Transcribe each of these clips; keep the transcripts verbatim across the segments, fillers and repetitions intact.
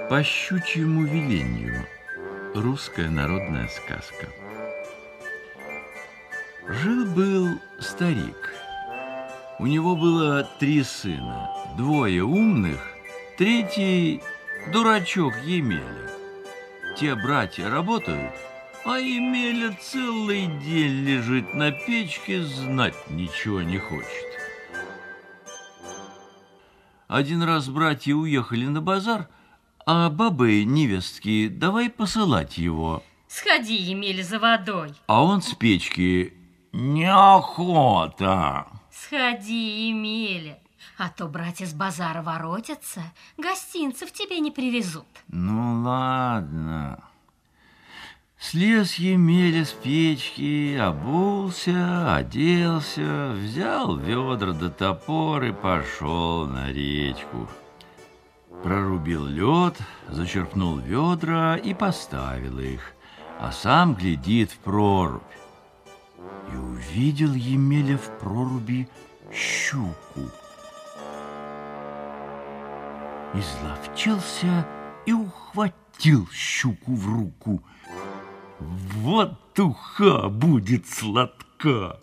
По щучьему велению. Русская народная сказка. Жил-был старик. У него было три сына. Двое умных, третий дурачок Емеля. Те братья работают, а Емеля целый день лежит на печке, знать ничего не хочет. Один раз братья уехали на базар, а бабы невестки давай посылать его. Сходи, Емеля, за водой. А он с печки: неохота. Сходи, Емеля, а то братья с базара воротятся, гостинцев тебе не привезут. Ну ладно. Слез Емеля с печки, обулся, оделся, взял ведра да топор и пошел на речку. Прорубил лед, зачерпнул ведра и поставил их, а сам глядит в прорубь. И увидел Емеля в проруби щуку. Изловчился и ухватил щуку в руку. Вот уха будет сладка.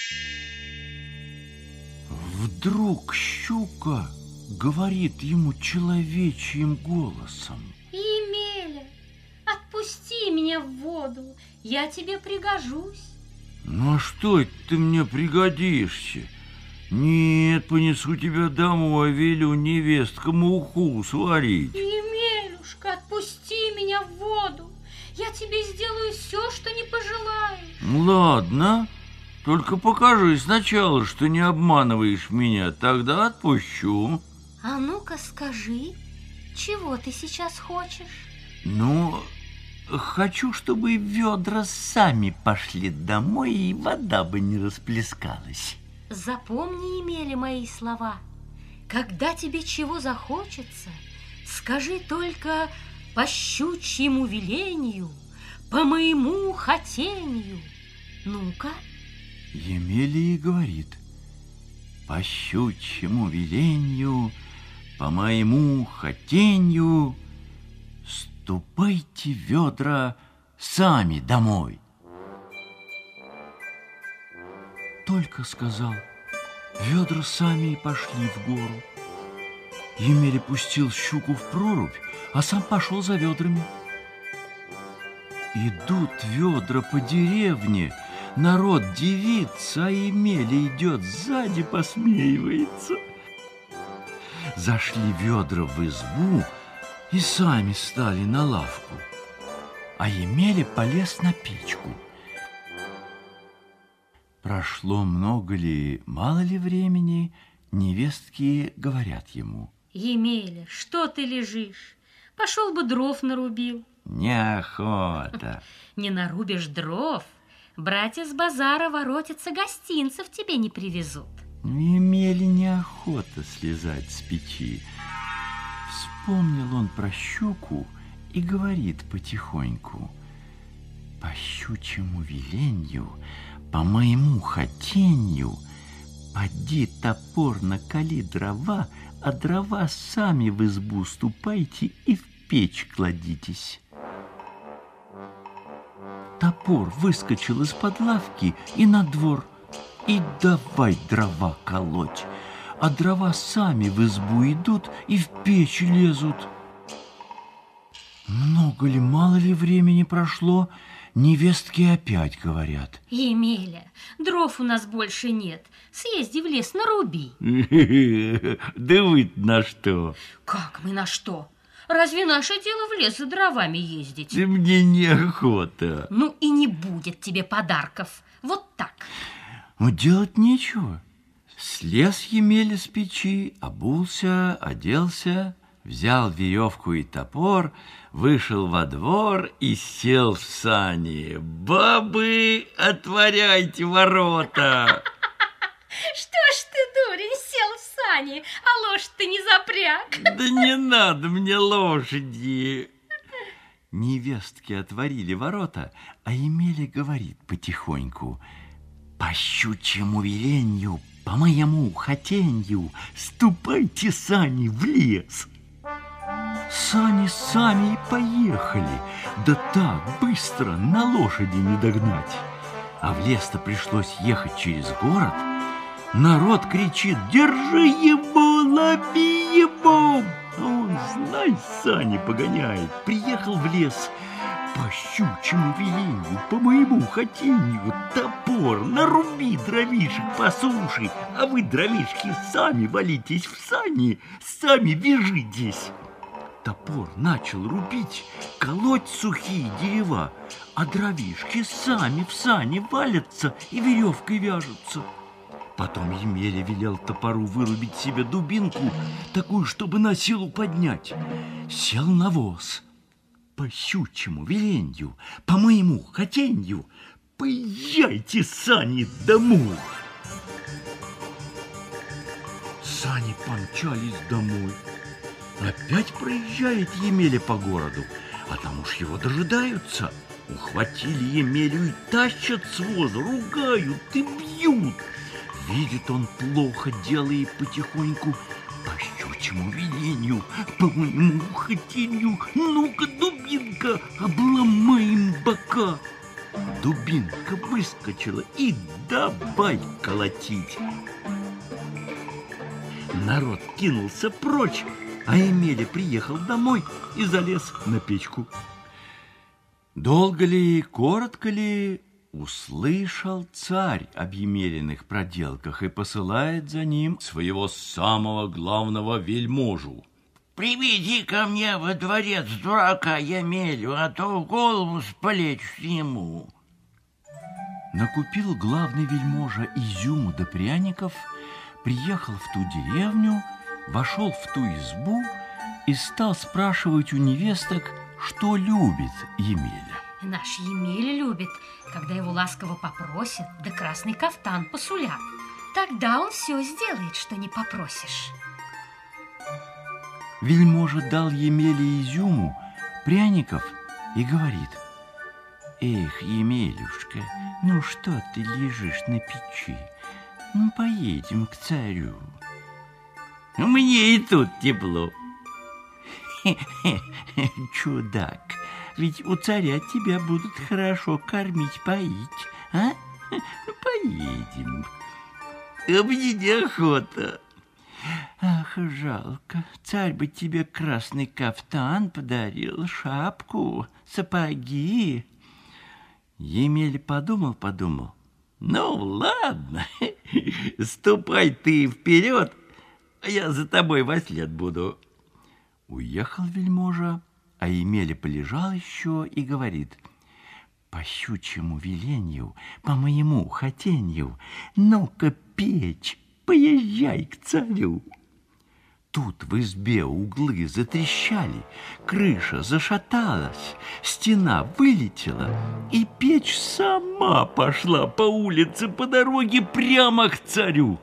Вдруг щука говорит ему человечьим голосом: Емеля, отпусти меня в воду, я тебе пригожусь. Ну а что это ты мне пригодишься? Нет, понесу тебя домой, велю невесткам уху сварить. Емелюшка, отпусти меня в воду, я тебе сделаю все, что не пожелаешь. Ладно, только покажи сначала, что не обманываешь меня, тогда отпущу. А ну-ка скажи, чего ты сейчас хочешь? Ну, хочу, чтобы ведра сами пошли домой, и вода бы не расплескалась. Запомни, Емеля, мои слова. Когда тебе чего захочется, скажи только: по щучьему велению, по моему хотению. Ну-ка. Емеля и говорит: по щучьему велению, по моему хотению, ступайте ведра сами домой. Только сказал, ведра сами и пошли в гору. Емеля пустил щуку в прорубь, а сам пошел за ведрами. Идут ведра по деревне, народ дивится, а Емеля идет сзади, посмеивается. Зашли ведра в избу и сами стали на лавку, а Емеля полез на печку. Прошло много ли, мало ли времени, невестки говорят ему: Емеля, что ты лежишь? Пошел бы дров нарубил. Неохота. Не нарубишь дров, братья с базара воротятся, гостинцев тебе не привезут. Емеле неохота слезать с печи. Вспомнил он про щуку и говорит потихоньку: по щучьему веленью, по моему хотенью, поди топор накали дрова, а дрова сами в избу ступайте и в печь кладитесь. Топор выскочил из-под лавки и на двор, и давай дрова колоть, а дрова сами в избу идут и в печь лезут. Много ли, мало ли времени прошло, невестки опять говорят: Емеля, дров у нас больше нет, съезди в лес, наруби. Да вы на что? Как мы на что? Разве наше дело в лес за дровами ездить? Да мне неохота. Ну и не будет тебе подарков, вот так. Но делать нечего. Слез Емеля с печи, обулся, оделся, взял веревку и топор, вышел во двор и сел в сани. Бабы, отворяйте ворота! Что ж ты, дурень, сел в сани, а лошадь ты не запряг? Да не надо мне лошади. Невестки отворили ворота, а Емеля говорит потихоньку: по щучьему веленью, по моему хотенью, ступайте сани в лес. сани сами и поехали, да так быстро на лошади не догнать. А в лес-то пришлось ехать через город. Народ кричит: «Держи его, лови его!» А он, знай, сани погоняет. Приехал в лес. По щучьему велению, по моему хотению, топор, наруби дровишек по суше, а вы, дровишки, сами валитесь в сани, сами вяжитесь. Топор начал рубить, колоть сухие дерева, а дровишки сами в сани валятся и веревкой вяжутся. Потом Емеля велел топору вырубить себе дубинку, такую, чтобы на силу поднять. Сел на воз. По щучьему веленью, по моему хотенью, поезжайте, сани, домой. Сани помчались домой. Опять проезжает Емеля по городу, а там уж его дожидаются. Ухватили Емелю и тащат с воза, ругают и бьют. Видит он плохо, делает потихоньку: по щучьему веленью, по моему хотенью, ну-ка, дубинка, обломаем бока. Дубинка выскочила и давай колотить. Народ кинулся прочь, а Емеля приехал домой и залез на печку. Долго ли, коротко ли, услышал царь об Емелиных проделках и посылает за ним своего самого главного вельможу. «Приведи ко мне во дворец дурака Емелю, а то в голову сполечу ему». Накупил главный вельможа изюму да пряников, приехал в ту деревню, вошел в ту избу и стал спрашивать у невесток, что любит Емеля. Наш Емеля любит, когда его ласково попросят, да красный кафтан посулят. Тогда он все сделает, что не попросишь. Вельможа дал Емеле изюму, пряников и говорит: «Эх, Емелюшка, ну что ты лежишь на печи? Ну, поедем к царю». «Мне и тут тепло». Чудак, ведь у царя тебя будут хорошо кормить, поить, а? Поедем. А мне неохота. Ах, жалко, царь бы тебе красный кафтан подарил, шапку, сапоги. Емеля подумал-подумал. Ну, ладно, ступай ты вперед, а я за тобой вослед буду. Уехал вельможа, а Емеля полежал еще и говорит: по щучьему веленью, по моему хотенью, ну-ка, печь, поезжай к царю. Тут в избе углы затрещали, крыша зашаталась, стена вылетела, и печь сама пошла по улице, по дороге прямо к царю.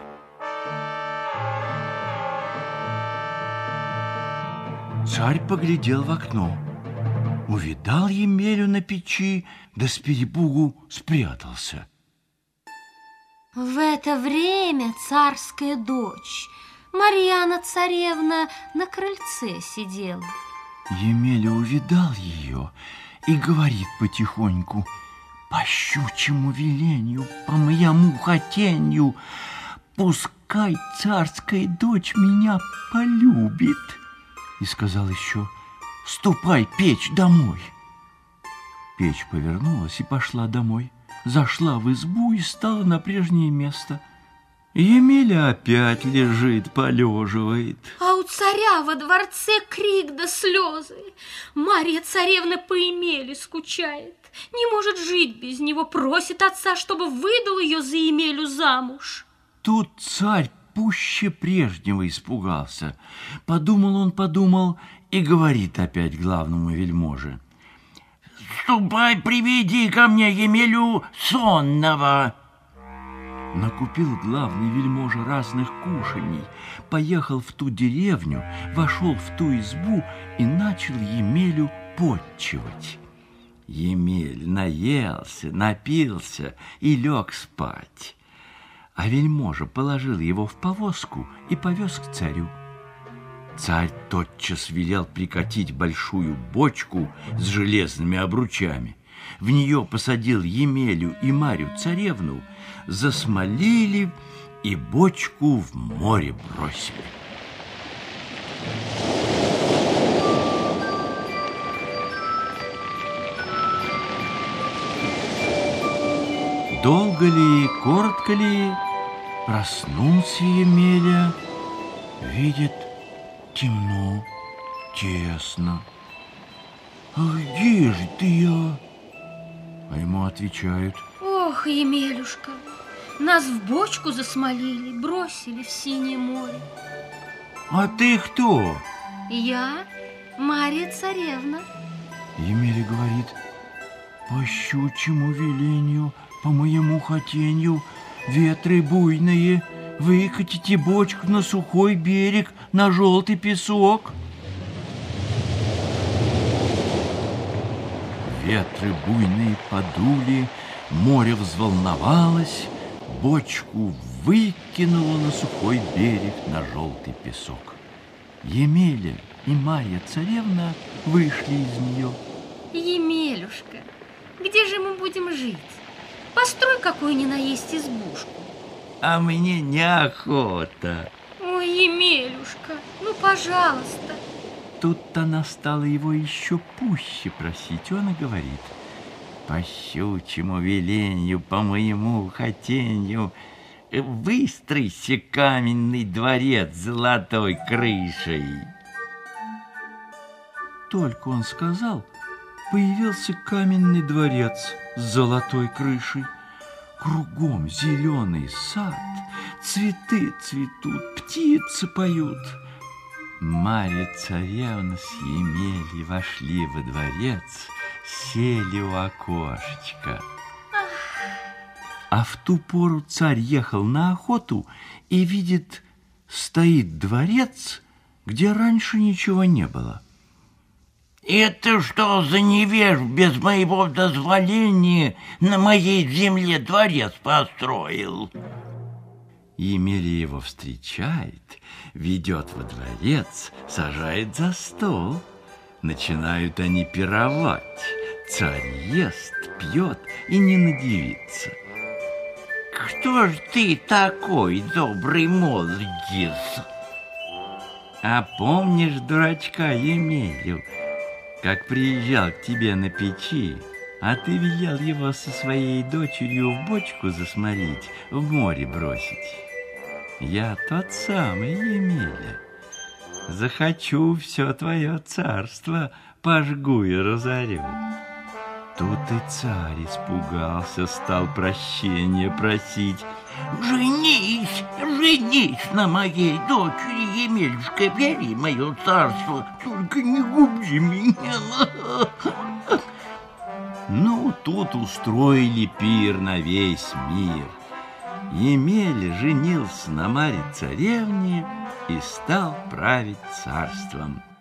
Царь поглядел в окно, увидал Емелю на печи, да с перепугу спрятался. В это время царская дочь, Марьяна царевна, на крыльце сидела. Емеля увидал ее и говорит потихоньку: по щучьему веленью, по моему хотенью, пускай царская дочь меня полюбит. И сказал еще: ступай, печь, домой. Печь повернулась и пошла домой, зашла в избу и стала на прежнее место. Емеля опять лежит, полеживает. А у царя во дворце крик да слезы. Марья царевна по Емеле скучает, не может жить без него, просит отца, чтобы выдал ее за Емелю замуж. Тут царь пуще прежнего испугался. Подумал он, подумал и говорит опять главному вельможе: ступай, приведи ко мне Емелю сонного. Накупил главный вельможа разных кушаний, поехал в ту деревню, вошел в ту избу и начал Емелю потчевать. Емель наелся, напился и лег спать. А вельможа положил его в повозку и повез к царю. Царь тотчас велел прикатить большую бочку с железными обручами. В нее посадил Емелю и Марью царевну, засмолили и бочку в море бросили. Долго ли, коротко ли, проснулся Емеля, видит, темно, тесно. «А где же ты я?» А ему отвечают: ох, Емелюшка, нас в бочку засмолили, бросили в синее море. А ты кто? Я Марья царевна. Емеля говорит: по щучьему велению, по моему хотенью, ветры буйные, выкатите бочку на сухой берег, на желтый песок. Ветры буйные подули, море взволновалось, бочку выкинуло на сухой берег, на желтый песок. Емеля и Марья царевна вышли из нее. Емелюшка, где же мы будем жить? Построй какую ни наесть избушку. А мне неохота. Ой, Емелюшка, ну, пожалуйста. Тут она стала его еще пуще просить. Он и говорит: по щучьему веленью, по моему хотенью, выстройся каменный дворец с золотой крышей. Только он сказал, появился каменный дворец с золотой крышей. Кругом зеленый сад, цветы цветут, птицы поют. Марья царевна с Емелей вошли во дворец, сели у окошечка. А в ту пору царь ехал на охоту и видит, стоит дворец, где раньше ничего не было. Это что за невеж без моего дозволения на моей земле дворец построил? Емеля его встречает, ведет во дворец, сажает за стол. Начинают они пировать. Царь ест, пьет и не надивится. Кто ж ты такой, добрый молодец? А помнишь дурачка Емелю, как приезжал к тебе на печи, а ты велел его со своей дочерью в бочку засмолить, в море бросить? Я тот самый Емеля. Захочу все твое царство, пожгу и разорю. Тут и царь испугался, стал прощения просить. Женись, женись на моей дочери, Емельушка, бери мое царство, только не губи меня. Ну, тут устроили пир на весь мир. Емеля женился на Марье царевне и стал править царством.